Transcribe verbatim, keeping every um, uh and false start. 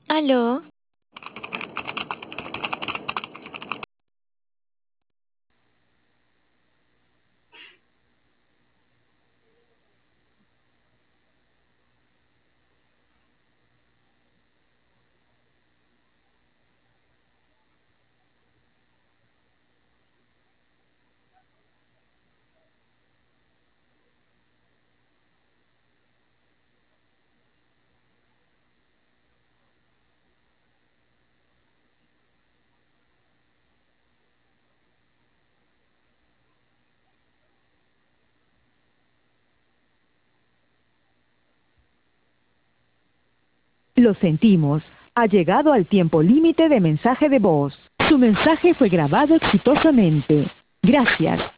¿Aló? Lo sentimos. Ha llegado al tiempo límite de mensaje de voz. Su mensaje fue grabado exitosamente. Gracias.